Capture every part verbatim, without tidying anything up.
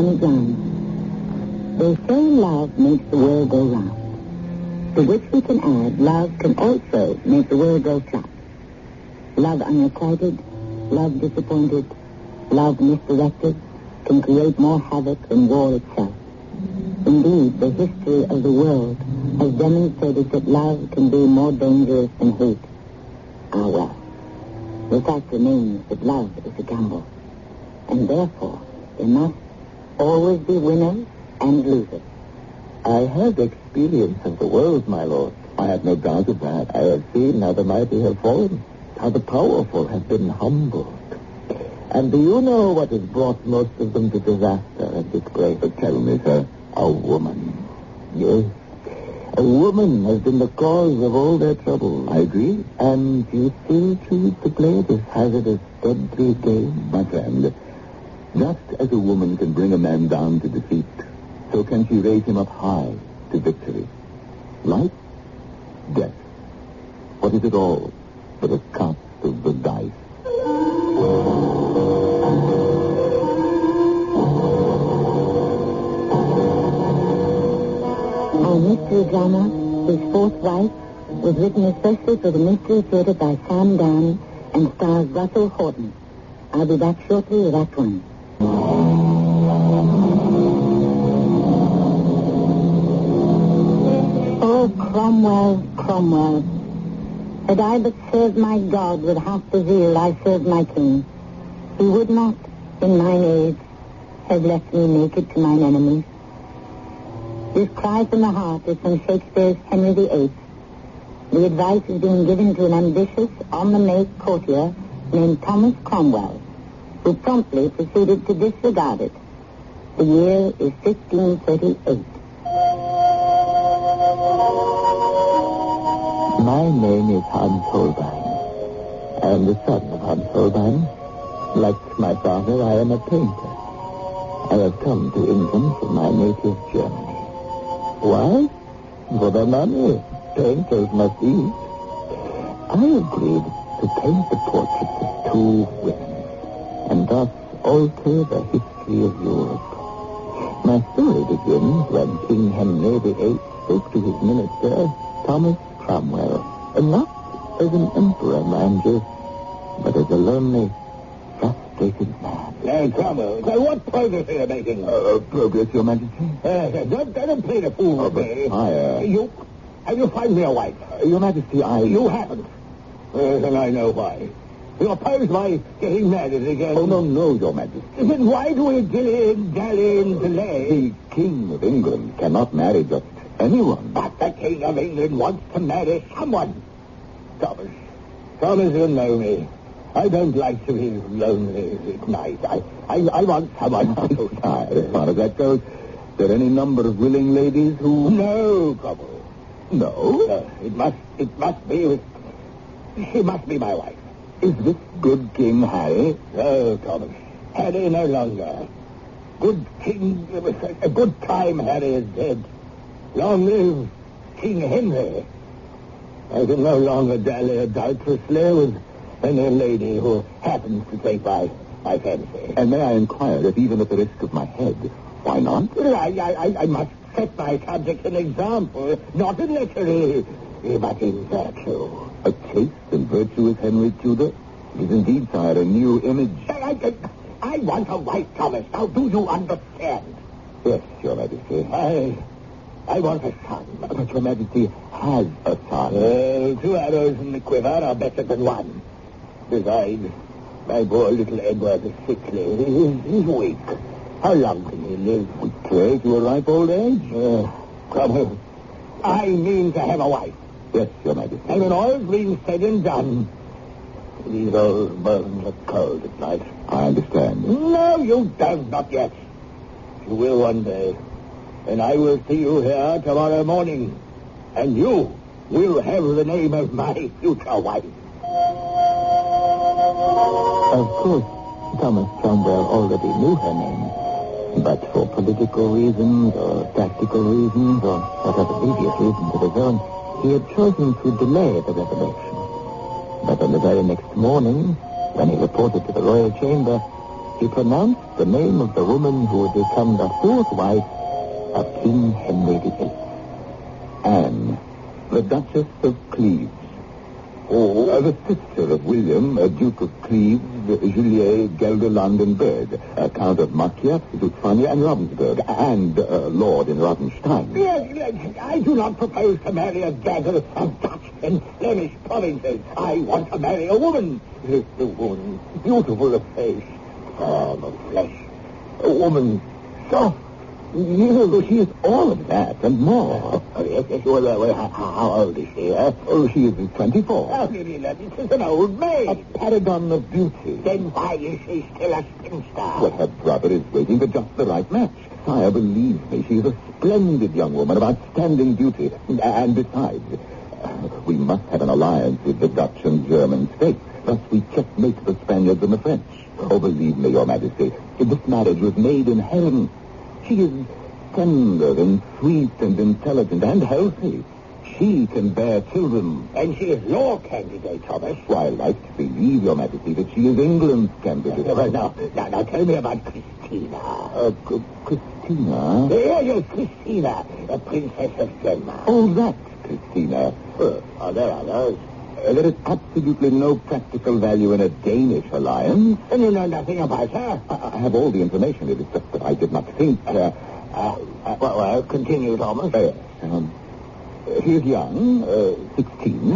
many grounds. They say love makes the world go round, to which we can add love can also make the world go flat. Love unrequited, love disappointed, love misdirected can create more havoc than war itself. Indeed, the history of the world has demonstrated that love can be more dangerous than hate. Ah, well, the fact remains that love is a gamble, and therefore there must always be winners and losers. I have experience of the world, my lord. I have no doubt of that. I have seen how the mighty have fallen, how the powerful have been humbled. And do you know what has brought most of them to disaster and disgrace? But tell me, sir, a woman. Yes, a woman has been the cause of all their trouble. I agree. And you still choose to play this hazardous, deadly game? My friend, just as a woman can bring a man down to defeat, so can she raise him up high to victory. Life, death. What is it all but a cast of the dice? Our mystery drama, His Fourth Wife, was written especially for the Mystery Theater by Sam Dan and stars Russell Horton. I'll be back shortly with Act One. Oh, Cromwell, Cromwell. Had I but served my God with half the zeal I served my king, he would not, in mine age, have left me naked to mine enemies. This cry from the heart is from Shakespeare's Henry the Eighth. The advice is being given to an ambitious, on-the-make courtier named Thomas Cromwell, who promptly proceeded to disregard it. The year is fifteen thirty-eight. My name is Hans Holbein. I am the son of Hans Holbein. Like my father, I am a painter. I have come to England from my native Germany. Why? For the money. Painters must eat. I agreed to paint the portraits of two women, and thus alter the history of Europe. My story begins when King Henry the Eighth spoke to his minister, Thomas Cromwell, and not as an emperor, mind you, but as a lonely, frustrated man. Now, Cromwell, so what progress are you making? Uh, progress, Your Majesty? Uh, don't, don't play the fool Oh, with but me. I, uh... You, have you found me a wife? Uh, Your Majesty, I... You haven't. Uh, then I know why. You oppose my getting married again. Oh, no, no, Your Majesty. Then why do we dilly and dally and delay? The King of England cannot marry just anyone. But the King of England wants to marry someone. Thomas. Thomas, you know me. I don't like to be lonely at night. I, I, I want someone to... As far as that goes, there any number of willing ladies who... No, Cromwell. No? No, it must, it must be with... She must be my wife. Is this good King Harry? No, Thomas. Harry no longer. Good King... A good time Harry is dead. Long live King Henry. I can no longer dally adulterously with any lady who happens to take my, my fancy. And may I inquire if even at the risk of my head, why not? Well, I, I, I must set my subject an example, not in lechery, but in virtue. A chaste and virtuous Henry Tudor? It is indeed, sire, a new image. I, I, I want a wife, Thomas. Now, do you understand? Yes, Your Majesty. I... I want a son. But Your Majesty has a son. Well, two arrows in the quiver are better than one. Besides, my poor little Edward is sickly. He's, he's weak. How long can he live? We pray to a ripe old age. Uh, Cromwell, I mean to have a wife. Yes, Your Majesty. And when all's been said and done, these old bones are cold at night. I understand. No, you don't, not yet. You will one day. And I will see you here tomorrow morning. And you will have the name of my future wife. Of course, Thomas Cromwell already knew her name. But for political reasons or tactical reasons or whatever previous reasons of his own, he had chosen to delay the revelation. But on the very next morning, when he reported to the royal chamber, He pronounced the name of the woman who would become the fourth wife of King Henry the Eighth. Anne, the Duchess of Cleves. Oh, uh, the sister of William, uh, Duke of Cleves, uh, Juliet, Gelderland, and Berg, uh, Count of Macchia, Zutphania, and Ravensburg, and uh, Lord in Rothenstein. Yes, yes, I do not propose to marry a dagger of Dutch and Flemish provinces. I want to marry a woman. A woman beautiful of face, firm of flesh. A woman soft. You, she is all of that and more. Oh, yes, yes, well, well, how, how old is she, huh? Oh, she is twenty-four. Oh, really, this is an old maid. A paragon of beauty. Then why is she still a spinster? Well, her brother is waiting for just the right match. Sire, believe me, she is a splendid young woman of outstanding beauty. And besides, uh, we must have an alliance with the Dutch and German states. Thus we checkmate the Spaniards and the French. Oh, believe me, Your Majesty, this marriage was made in heaven. She is tender and sweet and intelligent and healthy. She can bear children. And she is your candidate, Thomas. Well, I like to believe, Your Majesty, that she is England's candidate. Uh, well, now, now, now, tell me about Christina. Uh, C- Christina? Yes, yes, Christina, the Princess of Denmark. Oh, that Christina. Uh, are there others? Uh, there is absolutely no practical value in a Danish alliance. And you know nothing about her? I, I have all the information. It is just that I did not think... Uh, Uh, uh, well, well, continue, Thomas. Uh, um, he is young, uh, sixteen.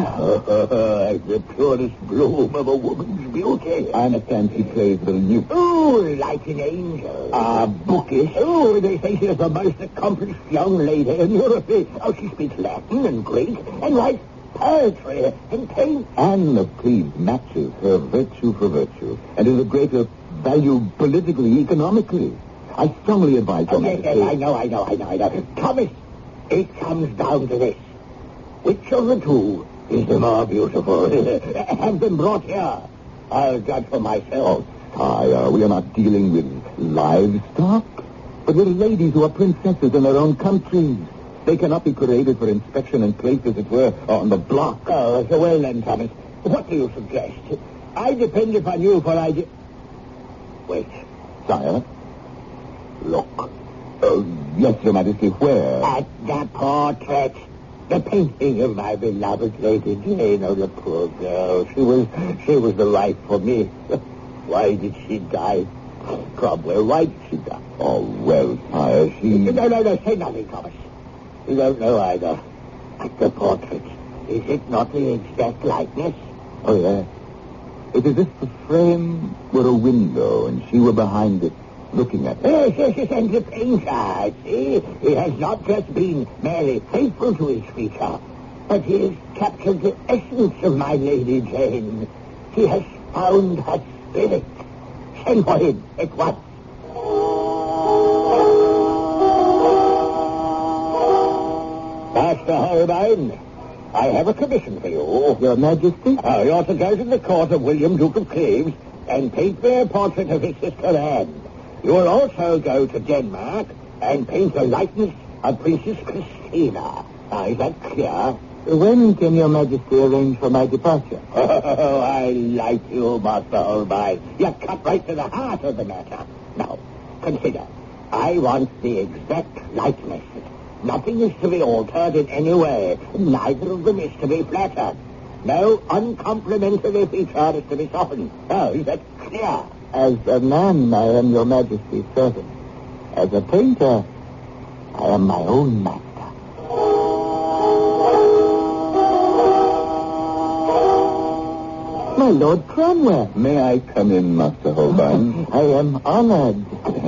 Uh, the purest bloom of a woman's beauty. I understand he plays the lute. Oh, like an angel. Ah, bookish. Oh, they say she is the most accomplished young lady in Europe. Oh, she speaks Latin and Greek and writes poetry and paints. Anne of Cleves matches her virtue for virtue and is of greater value politically, economically. I strongly advise Oh, Your yes, Majesty. yes, I know, I know, I know, I know. Thomas, it comes down to this. Which of the two is the more beautiful? Have them brought here. I'll judge for myself. Oh, sire, we are not dealing with livestock, but with ladies who are princesses in their own countries. They cannot be paraded for inspection and placed, as it were, on the block. Oh, so well then, Thomas. What do you suggest? I depend upon you for I... De- Wait. Sire? Look. Uh, yes, Your Majesty, where? At the portrait. The painting of my beloved Lady Jane. Oh, the poor girl. She was, she was the wife for me. Why did she die? Cromwell, why did she die? Oh, well, sire, she... No, no, no, say nothing, Thomas. You don't know either. At the portrait. Is it not the exact likeness? Oh, yes. It is as if the frame were a window and she were behind it, looking at it. Yes, yes, yes, and the painter, I see. He has not just been merely faithful to his feature, but he has captured the essence of my Lady Jane. He has found her spirit. Send for him at once. Master Holbein, I have a commission for you. Your Majesty? Uh, you're to go to the court of William, Duke of Cleves, and paint me a portrait of his sister Anne. You will also go to Denmark and paint a likeness of Princess Christina. Now, is that clear? When can Your Majesty arrange for my departure? Oh, I like you, Master Holbein. You cut right to the heart of the matter. Now, consider. I want the exact likeness. Nothing is to be altered in any way. Neither of them is to be flattered. No uncomplimentary feature is to be softened. Oh, is that clear? As a man, I am Your Majesty's servant. As a painter, I am my own master. My Lord Cromwell. May I come in, Master Holbein? I am honored.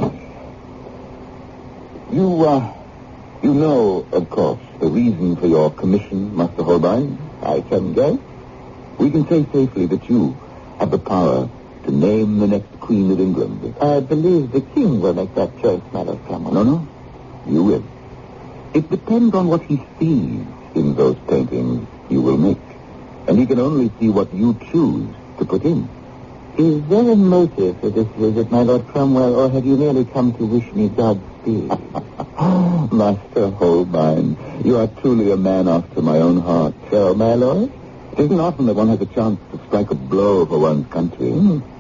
You, uh, you know, of course, the reason for your commission, Master Holbein? I can guess. We can say safely that you have the power to name the next Queen of England. I believe the king will make that choice, my Lord Cromwell. No, no. You will. It depends on what he sees in those paintings you will make. And he can only see what you choose to put in. Is there a motive for this visit, my Lord Cromwell, or have you merely come to wish me Godspeed? Master Holbein, you are truly a man after my own heart. So, my lord? It isn't often that one has a chance to strike a blow for one's country. Mm.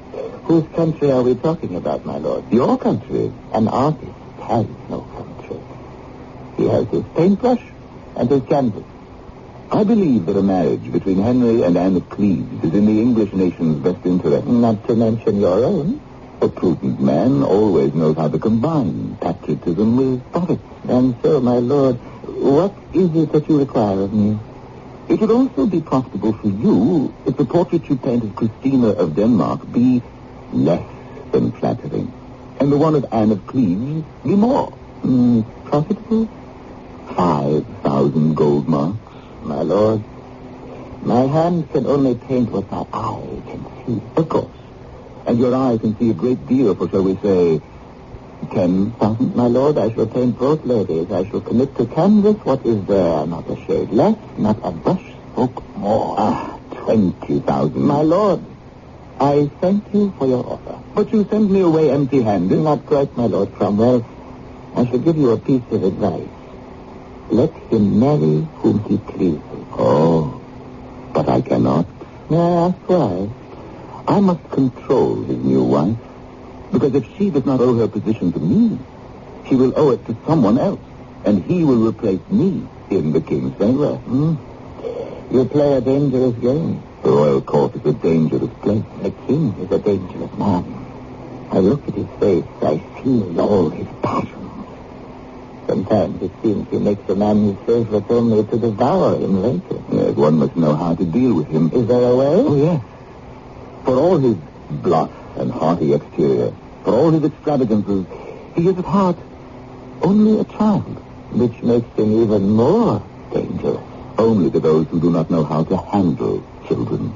Whose country are we talking about, my lord? Your country. An artist has no country. He has his paintbrush and his canvas. I believe that a marriage between Henry and Anne of Cleves is in the English nation's best interest. Not to mention your own. A prudent man always knows how to combine patriotism with profit. And so, my lord, what is it that you require of me? It would also be profitable for you if the portrait you paint of Christina of Denmark be less than flattering, and the one of Anne of Cleves be more. Mm, profitable? Five thousand gold marks. My lord, my hand can only paint what my eye can see. Of course. And your eye can see a great deal for, shall we say, ten thousand? My lord, I shall paint both ladies. I shall commit to canvas what is there, not a shade less, not a brush stroke more. Ah, twenty thousand. My lord, I thank you for your offer. But you send me away empty-handed. Not quite, my lord Cromwell. I shall give you a piece of advice. Let him marry whom he pleases. Oh, but I cannot. May I ask why? I must control his new wife, because if she does not owe her position to me, she will owe it to someone else, and he will replace me in the king's favor. Hmm? You play a dangerous game. The royal court is a dangerous place. The king is a dangerous man. I look at his face, I feel all his passions. Sometimes it seems he makes a man his favorite only to devour him later. Yes, one must know how to deal with him. Is there a way? Oh, yes. For all his bluff and haughty exterior, for all his extravagances, he is at heart only a child. Which makes him even more dangerous. Only to those who do not know how to handle children.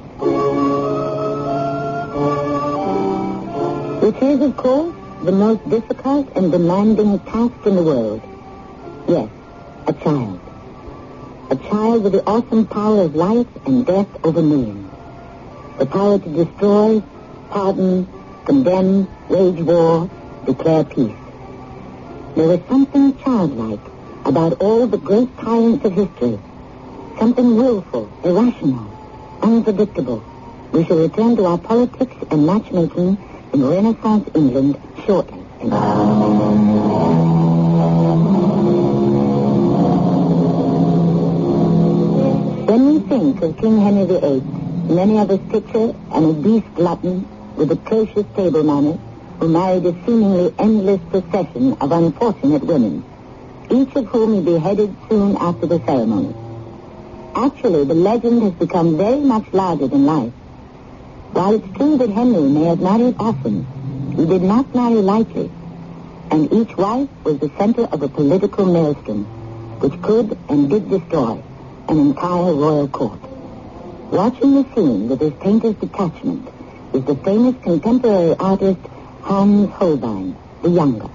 Which is, of course, the most difficult and demanding task in the world. Yes, a child. A child with the awesome power of life and death over millions. The power to destroy, pardon, condemn, wage war, declare peace. There is something childlike about all the great tyrants of history. Something willful, irrational, unpredictable. We shall return to our politics and matchmaking in Renaissance England shortly. When we think of King Henry the Eighth, many of us picture an obese glutton with atrocious table manners who married a seemingly endless procession of unfortunate women, each of whom he beheaded soon after the ceremony. Actually, the legend has become very much larger than life. While it's true that Henry may have married often, he did not marry lightly, and each wife was the center of a political maelstrom, which could and did destroy an entire royal court. Watching the scene with his painter's detachment is the famous contemporary artist Hans Holbein, the younger.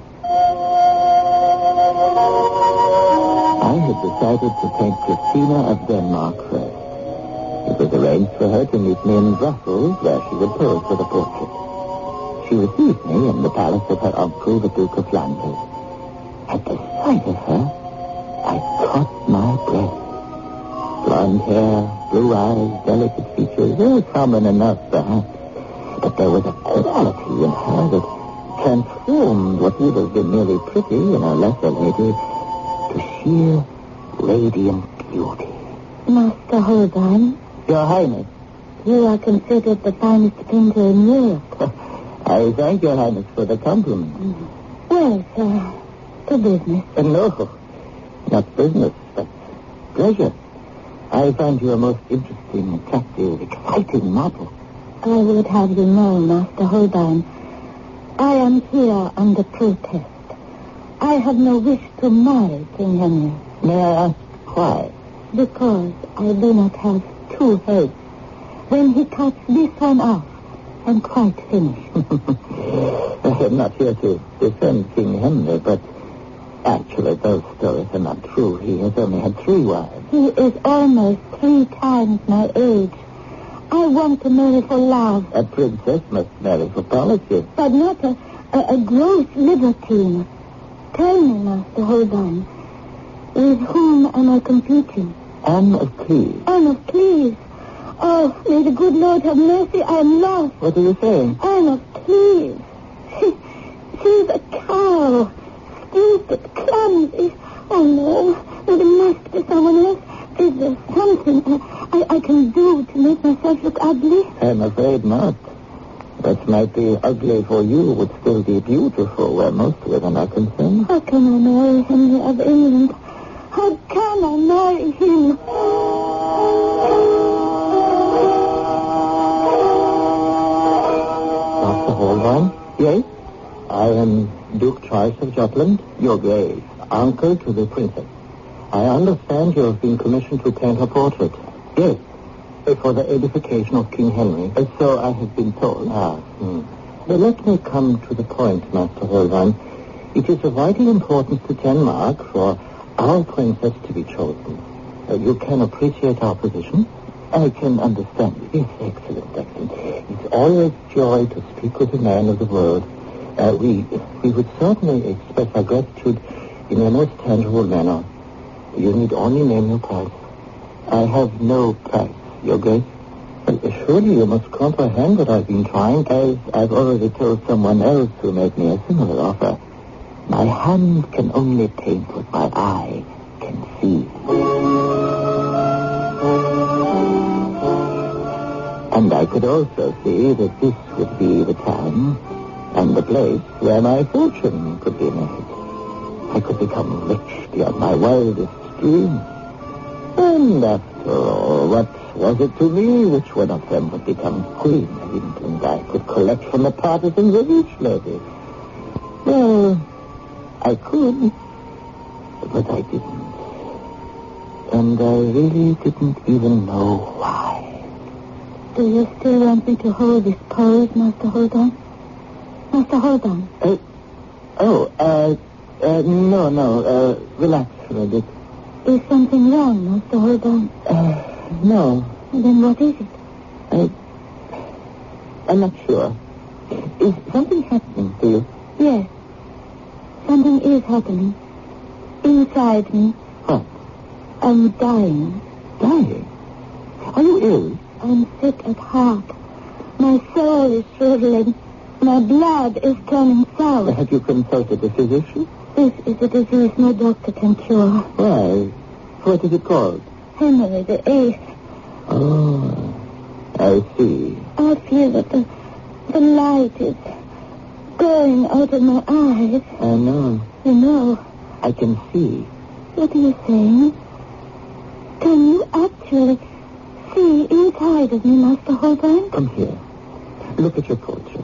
I had decided to paint Christina of Denmark first. It was arranged for her to meet me in Brussels, where she would pose for the portrait. She received me in the palace of her uncle, the Duke of Flanders. At the sight of her, I caught my breath. Blonde hair, blue eyes, delicate features, very common enough, perhaps. But there was a quality in her that transformed what would have been merely pretty in a lesser lady to sheer, radiant beauty. Master Holbein, Your Highness, you are considered the finest painter in Europe. I thank Your Highness for the compliment. Well, sir, to business. Uh, no, not business, but pleasure. I find you a most interesting, attractive, exciting model. I would have you know, Master Holbein, I am here under protest. I have no wish to marry King Henry. May I ask why? Because I do not have two heads. When he cuts this one off, I'm quite finished. I am not here to defend King Henry, but actually those stories are not true. He has only had three wives. He is almost three times my age. I want to marry for love. A princess must marry for policy. But not a, a, a gross libertine. Tell me, Master Holbein, with whom am I competing? Anne of Cleves. Anne of Cleves. Oh, may the good Lord have mercy. I am lost. What are you saying? I must please. She, she's a cow. Stupid, clumsy. Oh, no. No, there must be someone else. Is there something I, I, I can do to make myself look ugly? I'm afraid not. What might be ugly for you would still be beautiful where most women are concerned. How can I marry Henry of England? How can I marry him? Master Holbein? Yes? I am Duke Charles of Jutland, your Grace, uncle to the princess. I understand you have been commissioned to paint her portrait. Yes, for the edification of King Henry. So I have been told. Ah, hmm. But let me come to the point, Master Holbein. It is of vital importance to Denmark for our princess to be chosen. Uh, you can appreciate our position. I can understand it. Yes, excellent, excellent. It's always joy to speak with a man of the world. Uh, we, we would certainly express our gratitude in a most tangible manner. You need only name your price. I have no price, Your Grace. But surely you must comprehend that I've been trying, as I've already told someone else who made me a similar offer. My hand can only paint what my eye can see. And I could also see that this would be the time and the place where my fortune could be made. I could become rich beyond my wildest dreams. And after all, what was it to me which one of them would become Queen of England? I could collect from the partisans of each lady. Well, I could, but I didn't. And I really didn't even know why. Do you still want me to hold this pose, Master Holbein? Master Holbein? Uh, oh, uh, uh, no, no, uh, relax for a bit. Is something wrong, Master Holbein? Uh, no. Then what is it? I, I'm not sure. Is something happening to you? Yes. Something is happening. Inside me. What? I'm dying. Dying? Are you ill? I'm sick at heart. My soul is shriveling. My blood is turning sour. Have you consulted a physician? This is a disease no doctor can cure. Why? What is it called? Henry the Eighth. Oh, I see. I feel that the, the light is going out of my eyes. I know. You know. I can see. What are you saying? Can you actually see inside of me, Master Holbein? Come here. Look at your portrait.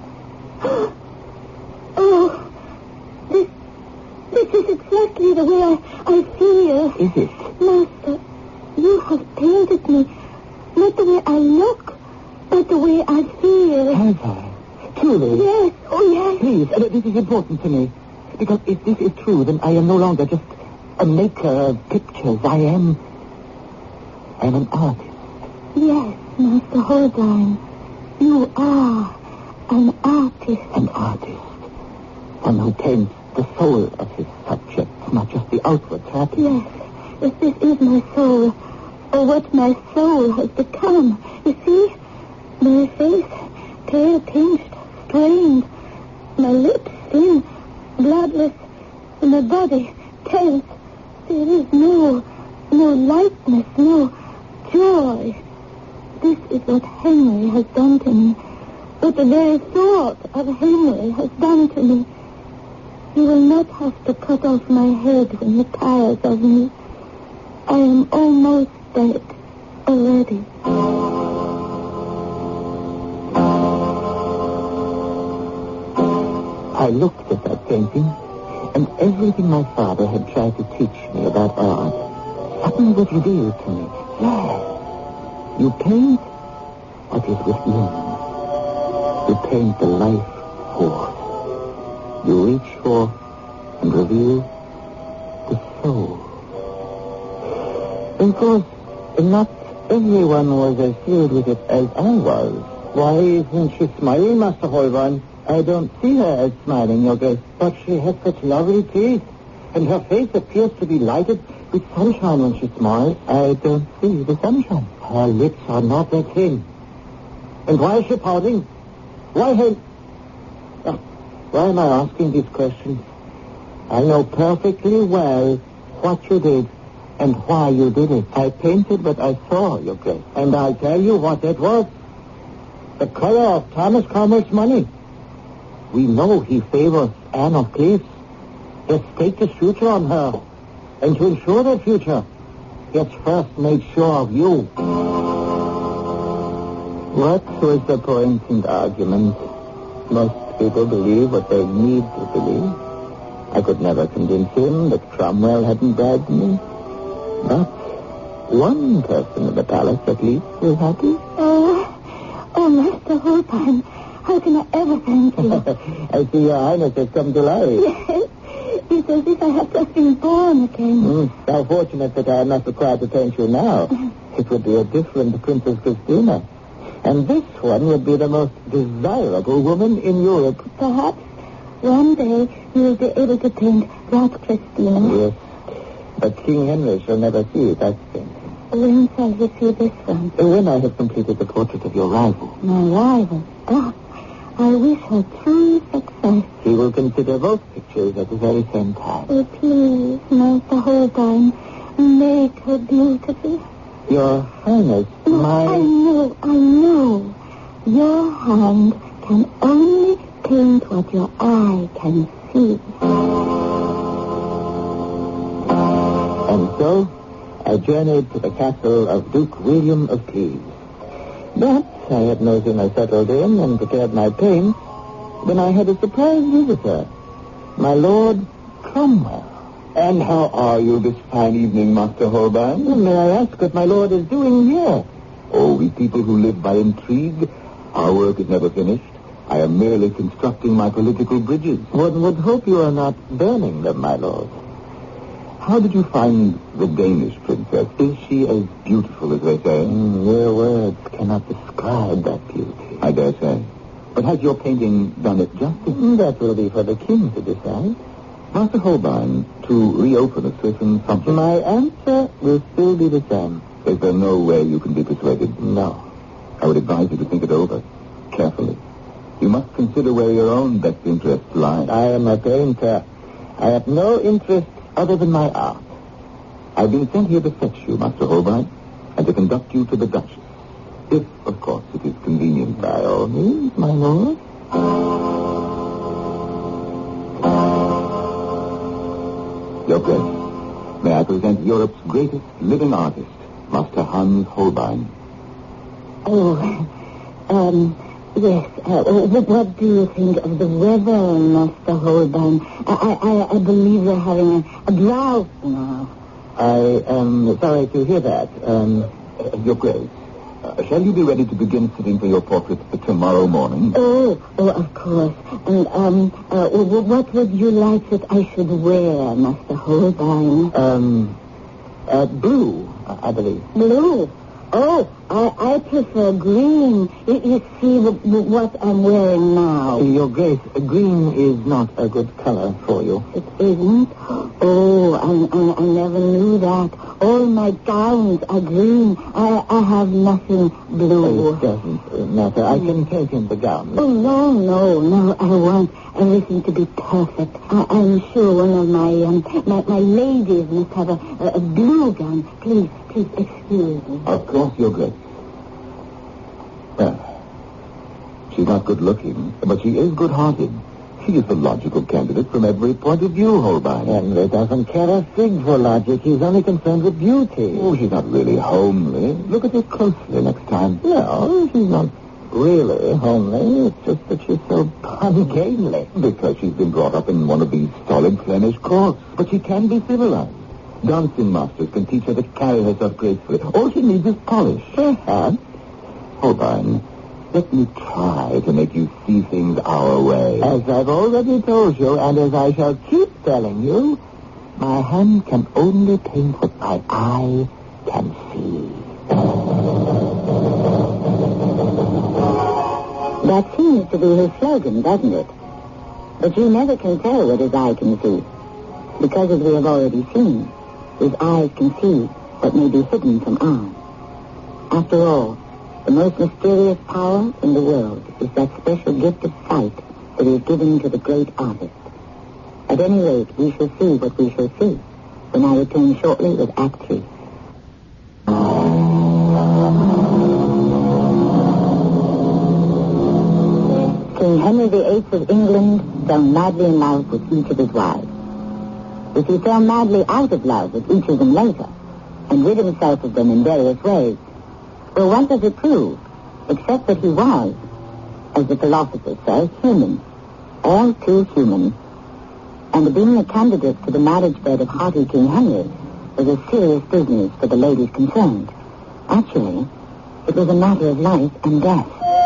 Oh, this, this is exactly the way I, I feel. Is it? Master, you have painted me, not the way I look, but the way I feel. Have I? Truly? Yes, oh yes. Please, uh, this is important to me. Because if this is true, then I am no longer just a maker of pictures. I am... I am an artist. Yes, Master Holbein. You are an artist. An artist. One who paints the soul of his subject, not just the outward trappings. Yes, yes, this is my soul, or what my soul has become. You see, my face, pale, pinched, strained, my lips thin, bloodless, and my body tense. There is no, no lightness, no joy. This is what Henry has done to me. What the very thought of Henry has done to me. You will not have to cut off my head when he tires of me. I am almost dead already. I looked at that painting, and everything my father had tried to teach me about art suddenly was revealed to me. Yes, you paint what is within. You paint the life force. You reach for and reveal the soul. Of course, not everyone was as filled with it as I was. Why isn't she smiling, Master Holbein? I don't see her as smiling, Your Grace. But she has such lovely teeth, and her face appears to be lighted with sunshine when she smiles. I don't see the sunshine. Her lips are not that thin. And why is she pouting? Why have... Uh, why am I asking these questions? I know perfectly well what you did and why you did it. I painted what I saw, Your Grace. And I tell you what it was. The color of Thomas Cromwell's money. We know he favors Anne of Cleves. He has staked his future on her. And to ensure that future, he has first made sure of you. What was the point in the argument? Most people believe what they need to believe. I could never convince him that Cromwell hadn't bribed me. But one person in the palace, at least, was happy. Oh, oh, Master Holbein, how can I ever thank you? I see Your Highness has come to life. Yes, it's as if I had just been born again. Mm, how fortunate that I am not required to thank you now. It would be a different Princess Christina. And this one would be the most desirable woman in Europe. Perhaps one day you will be able to paint that Christina. Yes. But King Henry shall never see that painting. When shall he see this one? When I have completed the portrait of your rival. My rival? Oh, I wish her true success. He will consider both pictures at the very same time. Oh, please, Master Holbein, make her beautiful. Your Highness, No, my... I know, I know. Your hand can only paint what your eye can see. And so, I journeyed to the castle of Duke William of Cleves. But I had no sooner settled in and prepared my paints when I had a surprise visitor, my Lord Cromwell. And how are you this fine evening, Master Holbein? Well, may I ask what my lord is doing here? Oh, we people who live by intrigue, our work is never finished. I am merely constructing my political bridges. One would hope you are not burning them, my lord. How did you find the Danish princess? Is she as beautiful as they say? Mm, your words cannot describe that beauty. I dare say. But has your painting done it justice? Mm, that will be for the king to decide. Master Holbein, to reopen a certain subject. My answer will still be the same. Is there no way you can be persuaded? No. I would advise you to think it over, carefully. You must consider where your own best interests lie. I am a painter. I have no interest other than my art. I've been sent here to fetch you, Master Holbein, and to conduct you to the Duchess. If, of course, it is convenient. By all means, my lord. Your Grace, may I present Europe's greatest living artist, Master Hans Holbein. Oh, um, yes. Uh, what, what do you think of the weather, Master Holbein? I, I, I believe we're having a, a drought now. I am sorry to hear that. Um, Your Grace, uh, shall you be ready to begin sitting for your portrait tomorrow morning? Oh, oh, of course. And, um, uh, what would you like that I should wear, Master Holbein? Um, uh, blue, I believe. Blue? Oh, I, I prefer green. You, you see what, what I'm wearing now. Your Grace, green is not a good color for you. It isn't? Oh, I, I, I never knew that. All my gowns are green. I, I have nothing blue. It doesn't matter. I can paint in the gown. Oh, no, no, no. I want everything to be perfect. I, I'm sure one of my, um, my, my ladies must have a, a, a blue gown. Please, please excuse me. Of course, Your Grace. Well, she's not good-looking, but she is good-hearted. She is the logical candidate from every point of view, Holbein. Henry doesn't care a fig for logic. He's only concerned with beauty. Oh, she's not really homely. Look at her closely next time. No, she's not really homely. It's just that she's so ungainly. Because she's been brought up in one of these stolid Flemish courts. But she can be civilized. Dancing masters can teach her to carry herself gracefully. All she needs is polish. Perhaps. Holbein, let me try to make you see things our way. As I've already told you, and as I shall keep telling you, my hand can only paint what my eye can see. That seems to be his slogan, doesn't it? But you never can tell what his eye can see. Because, as we have already seen, his eyes can see what may be hidden from ours. After all, the most mysterious power in the world is that special gift of sight that is given to the great artist. At any rate, we shall see what we shall see when I return shortly with Act Three. King Henry the Eighth of England fell madly in love with each of his wives. If he fell madly out of love with each of them later, and rid himself of them in various ways, well, what does it prove, except that he was, as the philosophers say, human, all too human, and being a candidate for the marriage bed of haughty King Henry was a serious business for the ladies concerned. Actually, it was a matter of life and death.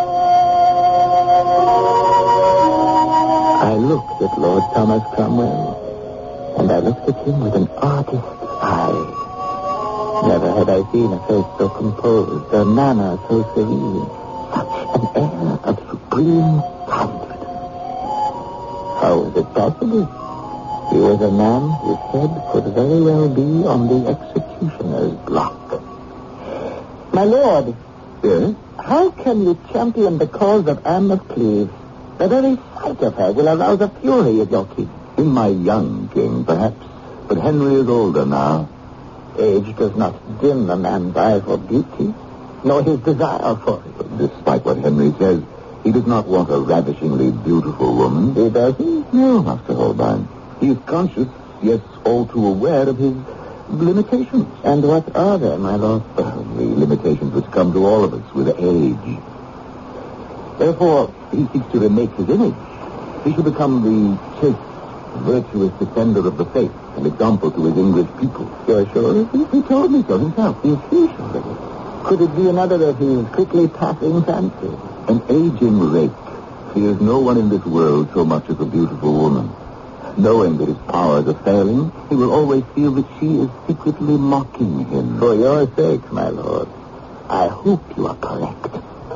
I looked at Lord Thomas Cromwell, and I looked at him with an artist's eye. Never had I seen a face so composed, a manner so serene, such an air of supreme confidence. How was it possible? He was a man whose head could very well be on the executioner's block. My lord, Yes? how can you champion the cause of Anne of Cleves? The very sight of her will arouse a fury of your king. In my young king, perhaps. But Henry is older now. Age does not dim a man's eye for beauty, nor his desire for it. Despite what Henry says, he does not want a ravishingly beautiful woman. He doesn't? No, Master Holbein. He is conscious, yes, all too aware of his limitations. And what are they, my lord? Well, the limitations which come to all of us with age. Therefore, he seeks to remake his image. He should become the chaste, virtuous defender of the faith, an example to his English people. You're sure? He, he told me so himself. Is he sure? Could it be another of his quickly passing fancies? An aging rake fears no one in this world so much as a beautiful woman. Knowing that his powers are failing, he will always feel that she is secretly mocking him. For your sake, my lord, I hope you are correct.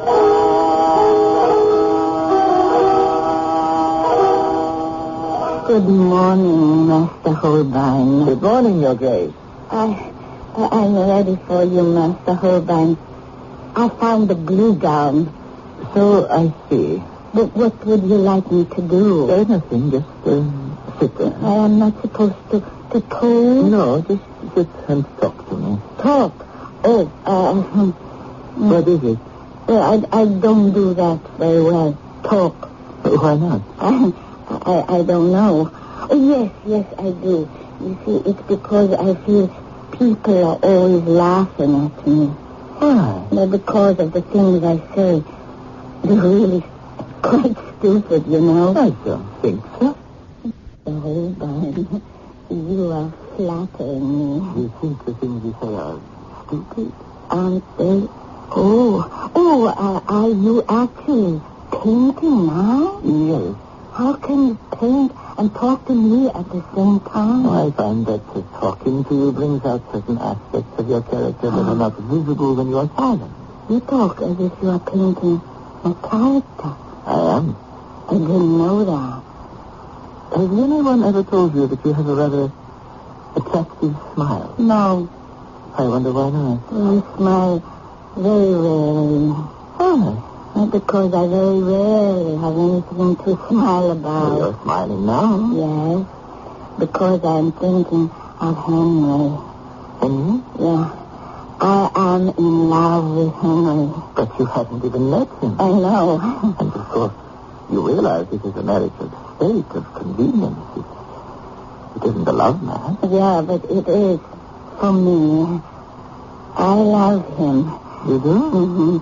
Good morning, Master Holbein. Good morning, Your Grace. I, I'm ready for you, Master Holbein. I found the glue gun. So I see. But what would you like me to do? Anything, just uh, sit there. I am not supposed to, to talk? No, just sit and talk to me. Talk? Oh, uh... hmm. What is it? Well, I, I don't do that very well. Talk. Why not? I, I, I don't know. Oh, yes, yes, I do. You see, it's because I feel people are always laughing at me. Why? Well, because of the things I say. They're really quite stupid, you know. I don't think so. The whole time, you are flattering me. You think the things you say are stupid? Aren't they? Oh, oh, uh, are you actually painting now? Yes. How can you paint and talk to me at the same time? Oh, I find that uh, talking to you brings out certain aspects of your character that are not visible when you are silent. You talk as if you are painting a character. I am. I didn't know that. Has anyone ever told you that you have a rather attractive smile? No, I wonder why not. I smile very rarely. Oh, Not because I very rarely have anything to smile well, about. you're smiling now. Yes, because I'm thinking of Henry. Henry? Yeah, I am in love with Henry. But you haven't even met him. I know. And of course, you realize this is a marriage of state, of convenience. It, it isn't a love match. Yeah, but it is for me. I love him. You do? Mm-hmm.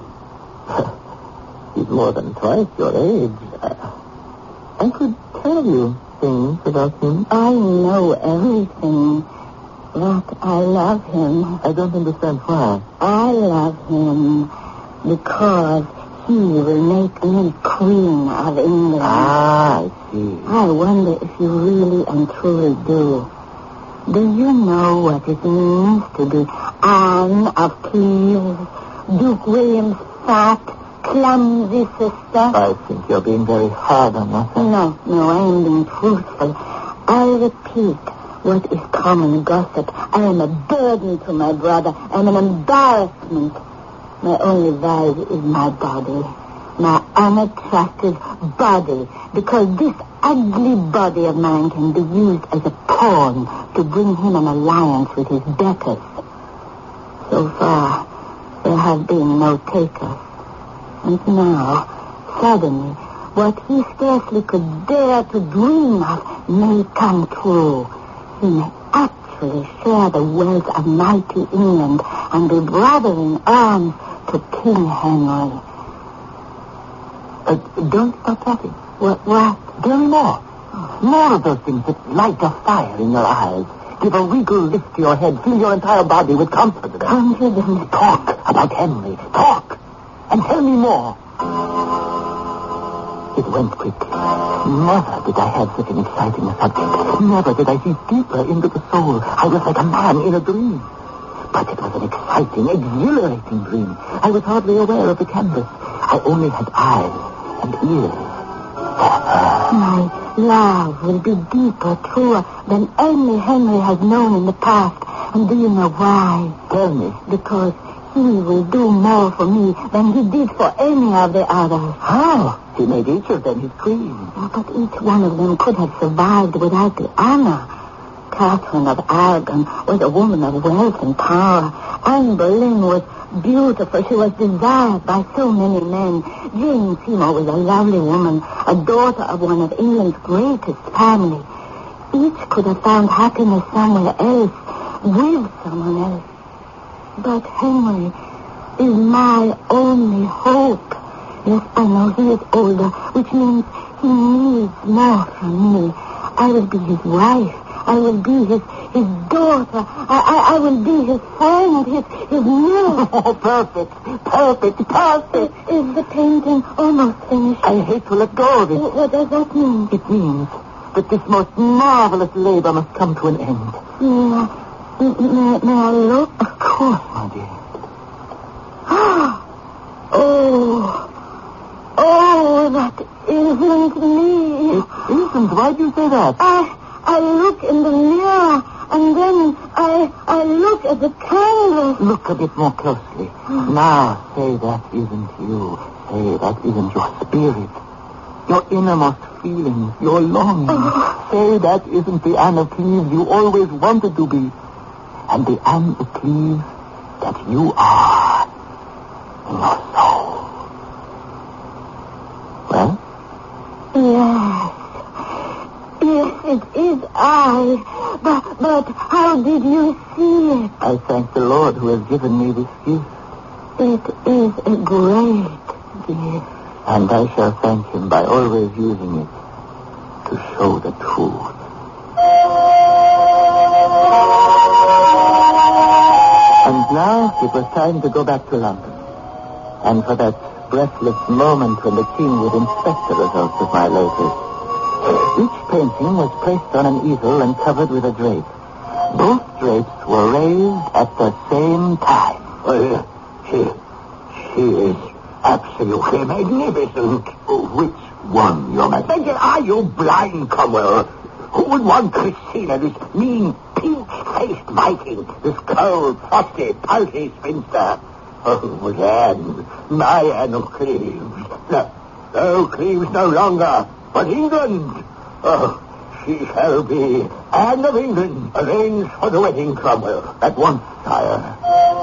He's more than twice your age. I, I could tell you things about him. I know everything, but I love him. I don't understand why. I love him because he will make me queen of England. Ah, I see. I wonder if you really and truly do. Do you know what it means to be Anne of Cleves, Duke William's fat, clumsy sister? I think you're being very hard on yourself. No, no, I am being truthful. I repeat what is common gossip. I am a burden to my brother. I am an embarrassment. My only vice is my body. My unattractive body. Because this ugly body of mine can be used as a pawn to bring him an alliance with his betters. So far, there have been no takers. And now, suddenly, what he scarcely could dare to dream of may come true. He may actually share the wealth of mighty England and be brother in arms to King Henry. Uh, don't stop talking. What? What? Tell me more. More of those things that light a fire in your eyes. Give a regal lift to your head. Fill your entire body with confidence. Confidence. Talk about Henry. Talk. And tell me more. It went quickly. Never did I have such an exciting subject. Never did I see deeper into the soul. I was like a man in a dream. But it was an exciting, exhilarating dream. I was hardly aware of the canvas. I only had eyes and ears for her. My love will be deeper, truer than any Henry has known in the past. And do you know why? Tell me. Because he will do more for me than he did for any of the others. How? He made each of them his queen. Yeah, but each one of them could have survived without the honor. Catherine of Aragon was a woman of wealth and power. Anne Boleyn was beautiful. She was desired by so many men. Jane Seymour was a lovely woman, a daughter of one of England's greatest families. Each could have found happiness somewhere else, with someone else. But Henry is my only hope. Yes, I know he is older, which means he needs more from me. I will be his wife. I will be his his daughter. I, I, I will be his friend, his, his nurse. Oh, perfect, perfect, perfect. Is the painting almost finished? I hate to let go of it. What, what does that mean? It means that this most marvelous labor must come to an end. May I, may, may I look? Of course, my dear. Oh, oh, that isn't me. It isn't. Why do you say that? I... I look in the mirror, and then I I look at the canvas. Look a bit more closely. Now, say that isn't you. Say that isn't your spirit. Your innermost feelings, your longing. Oh. Say that isn't the Anne of Cleves you always wanted to be. And the Anne of Cleves that you are in your soul. Well? Yes. Yes, it is I. But, but how did you see it? I thank the Lord who has given me this gift. It is a great gift. And I shall thank him by always using it to show the truth. And now it was time to go back to London. And for that breathless moment when the king would inspect the results of my labors. Each painting was placed on an easel and covered with a drape. Both drapes were raised at the same time. Uh, she, she is absolutely magnificent. Which one, Your Majesty? Are you blind, Cromwell? Who would want Christina, this mean, pink-faced Viking, this cold, frosty, pulpy spinster? Oh, Anne, my Anne of Cleves. No, no, Cleves no longer, but England. Oh, she shall be Anne of England, arranged for the wedding, Cromwell. At once, sire.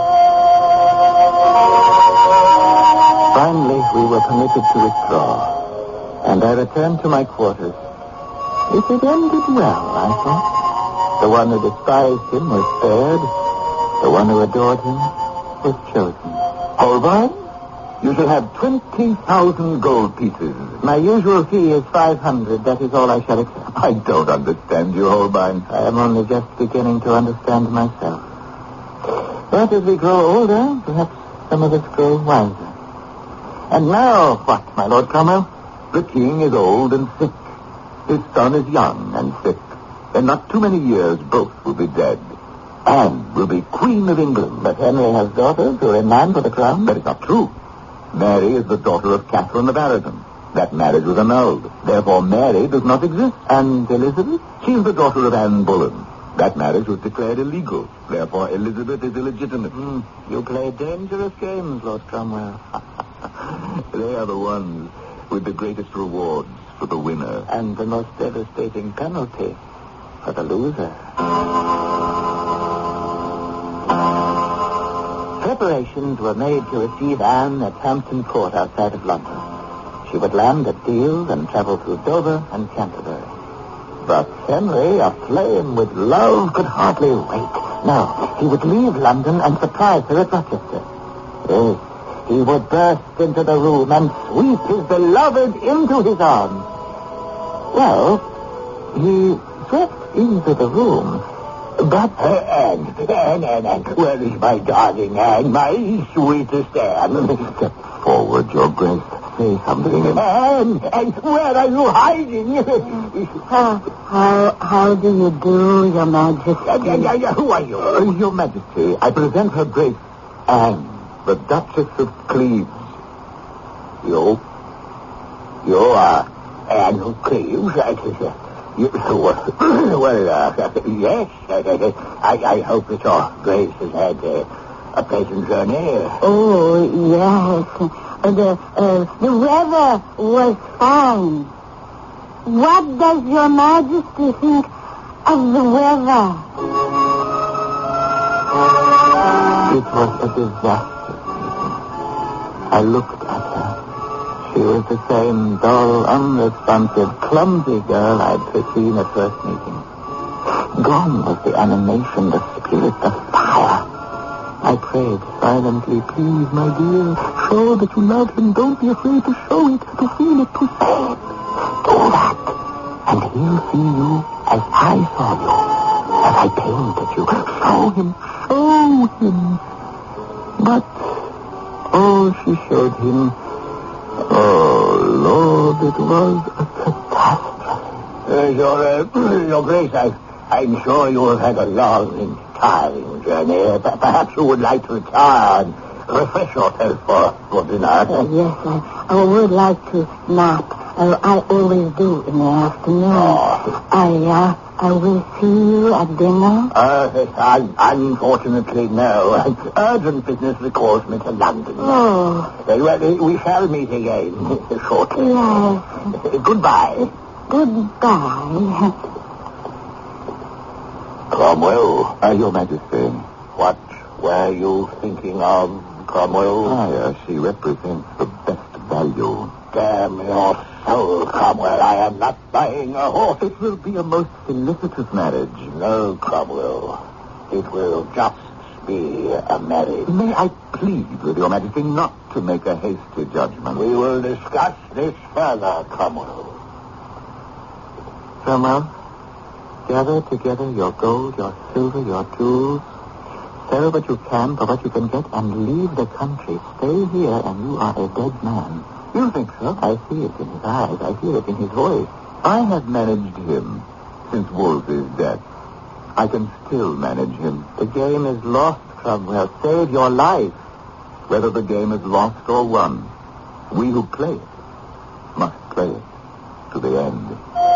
Finally, we were permitted to withdraw, and I returned to my quarters. It had ended well, I thought. The one who despised him was spared. The one who adored him was chosen. Holbein, you shall have twenty thousand gold pieces. My usual fee is five hundred. That is all I shall accept. I don't understand you, Holbein. I am only just beginning to understand myself. But as we grow older, perhaps some of us grow wiser. And now, what, my Lord Cromwell? The king is old and sick. His son is young and sick. In not too many years, both will be dead. Anne will be Queen of England. But Henry has daughters who are in line for the crown. That is not true. Mary is the daughter of Catherine of Aragon. That marriage was annulled. Therefore, Mary does not exist. And Elizabeth? She is the daughter of Anne Boleyn. That marriage was declared illegal. Therefore, Elizabeth is illegitimate. Mm. You play dangerous games, Lord Cromwell. They are the ones with the greatest rewards for the winner. And the most devastating penalty for the loser. Preparations were made to receive Anne at Hampton Court outside of London. She would land at Deal and travel through Dover and Canterbury. But Henry, aflame with love, could hardly wait. No, he would leave London and surprise her at Rochester. Yes, he would burst into the room and sweep his beloved into his arms. Well, he swept into the room, but... Anne, Anne, Anne, Anne, where is my darling Anne, my sweetest Anne? Step forward, Your Grace. Say something. Anne, Anne, where are you hiding? How, how, how do you do, Your Majesty? Yeah, yeah, yeah, who are you? Uh, Your Majesty, I present Her Grace Anne, the Duchess of Cleves. You? You are Anne of Cleves? You, well, well uh, yes. I, I hope that Your Grace has had uh, a pleasant journey. Oh, yes. Uh, the, uh, the weather was fine. What does Your Majesty think of the weather? It was a disastrous meeting. I looked at her. She was the same dull, unresponsive, clumsy girl I'd seen at first meeting. Gone was the animation, the spirit, the fire. I prayed silently, please, my dear, show that you love him. Don't be afraid to show it, to feel it, to say it. Do that, and he'll see you as I saw you, as I painted you. Show him, show him. But, oh, she showed him. Oh, Lord, it was a catastrophe. Uh, your, uh, your Grace, I, I'm sure you have had a long and tiring journey. Perhaps you would like to retire and refresh yourself for, for dinner. Uh, yes, I, I would like to nap. Uh, I always do in the afternoon. Oh. I, uh, I will see you at dinner. Uh, un- unfortunately, no. Urgent business recalls me to London. Oh. Uh, well, we shall meet again shortly. Yes. Goodbye. Goodbye. Cromwell. Uh, Your Majesty. What were you thinking of, Cromwell? Ah, yes, she represents the best value. Damn your soul, Cromwell. I am not buying a horse. It will be a most felicitous marriage. No, Cromwell. It will just be a marriage. May I plead with Your Majesty not to make a hasty judgment? We will discuss this further, Cromwell. Cromwell, gather together your gold, your silver, your jewels. Sell what you can for what you can get and leave the country. Stay here and you are a dead man. You think so? I see it in his eyes. I hear it in his voice. I have managed him since Wolsey's death. I can still manage him. The game is lost, Cromwell. Save your life. Whether the game is lost or won, we who play it must play it to the end.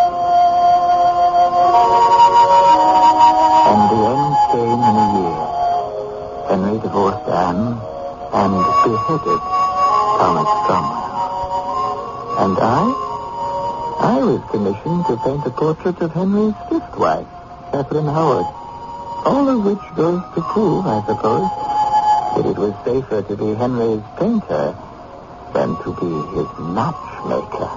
And the end came in a year. Henry divorced Anne and beheaded Thomas Cromwell. And I? I was commissioned to paint a portrait of Henry's fifth wife, Catherine Howard. All of which goes to prove, I suppose, that it was safer to be Henry's painter than to be his matchmaker.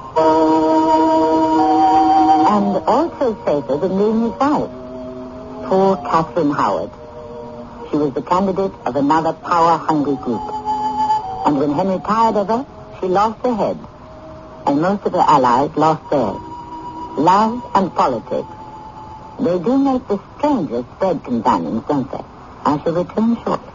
And also safer than being his wife. Poor Catherine Howard. She was the candidate of another power-hungry group. And when Henry tired of her, she lost her head. And most of her allies lost theirs. Love and politics. They do make the strangest bed companions, don't they? I shall return shortly.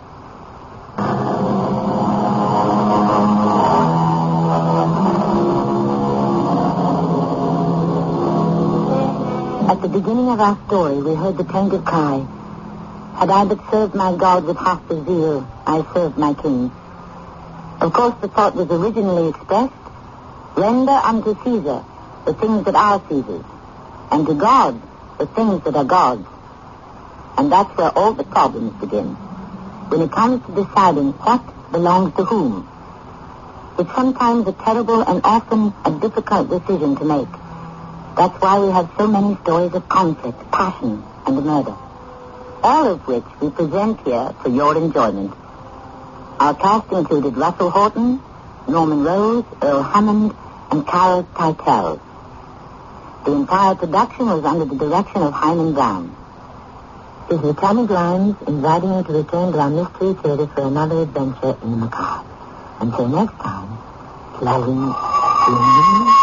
At the beginning of our story, we heard the plaintive cry, "Had I but served my God with half the zeal I served my king." Of course, the thought was originally expressed, render unto Caesar the things that are Caesar's, and to God the things that are God's. And that's where all the problems begin. When it comes to deciding what belongs to whom, it's sometimes a terrible and often a difficult decision to make. That's why we have so many stories of conflict, passion, and murder. All of which we present here for your enjoyment. Our cast included Russell Horton, Norman Rose, Earl Hammond, and Carol Teitel. The entire production was under the direction of Hyman Brown. This is Tammy Grimes inviting you to return to our Mystery Theater for another adventure in the macabre. Until next time, pleasant dreams.